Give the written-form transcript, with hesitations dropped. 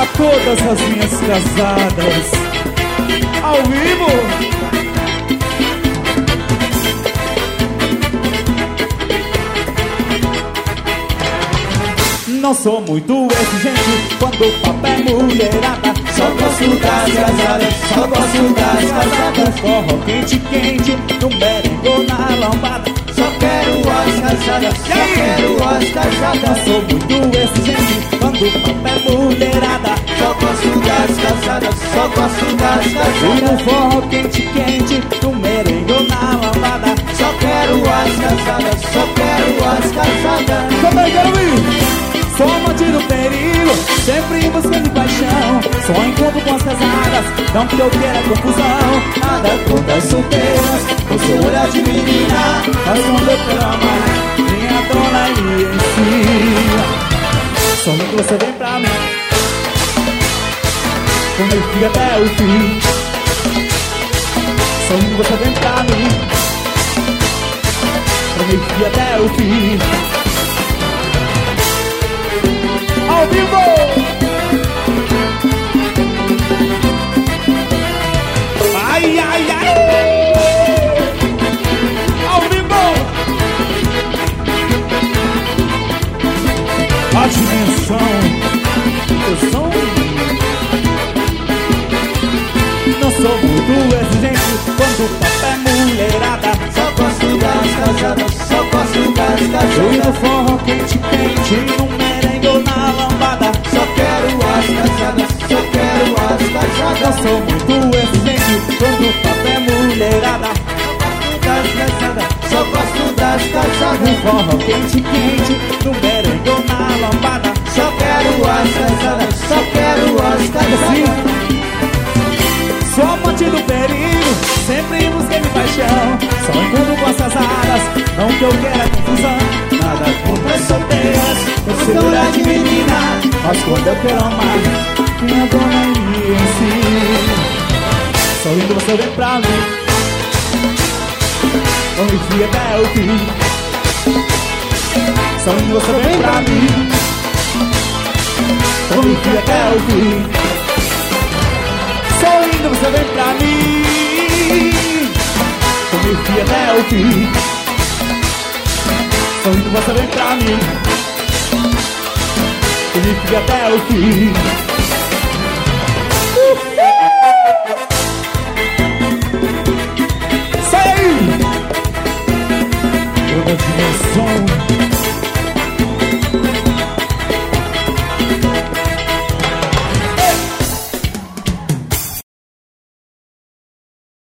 Pra todas as minhas casadas, ao vivo. Não sou muito exigente quando o papo é mulherada. Só gosto das casadas, só gosto das casadas. Forró quente, quente, no merengue na lambada. Só quero as casadas, só quero as casadas. Não sou muito exigente quando o papo é mulherada. Só gosto das casadas, só gosto das casadas. E no forró quente, quente, no merengue na lambada. Só quero as casadas, só quero as casadas. Também quero ir. Sou amante do perigo, sempre em busca de paixão. Só encontro com as casadas, não que eu queira confusão. Nada contra as solteiras, com seu olhar de menina. Mas quando eu quero amar, minha dona me ensina. Sonho que você vem pra mim, comigo fica até o fim. Sonho que você vem pra mim, comigo fica até o fim. Ao vivo! Ai, ai, ai! Ao vivo! A dimensão do som. Não sou muito exigente quando o papo é mulherada. Só gosto das casadas, só gosto das casadas. E no forró quente, quente, no merengue ou na lambada. Só quero as casadas, só quero as casadas. Não sou muito exigente quando o papo é mulherada. Das casadas, só gosto das casadas. No forró quente, quente, no merengue ou na lambada. Só quero as casadas, só quero as casadas. Sou amante do perigo, sempre em busca de paixão. Só encontro com as casadas, não que eu queira confusão. Nada contra as solteiras, com seu olhar de menina. Mas quando eu quero amar, minha dona me ensina. Sorrindo você vem pra mim, vamos ir até o fim. Sorrindo você vem pra mim, vamos ir até o fim. Sorrindo você vem pra mim, comigo fui até o fim. Sorrindo você vem pra mim, comigo fui até o fim. Sai aí! Todas as dimensões.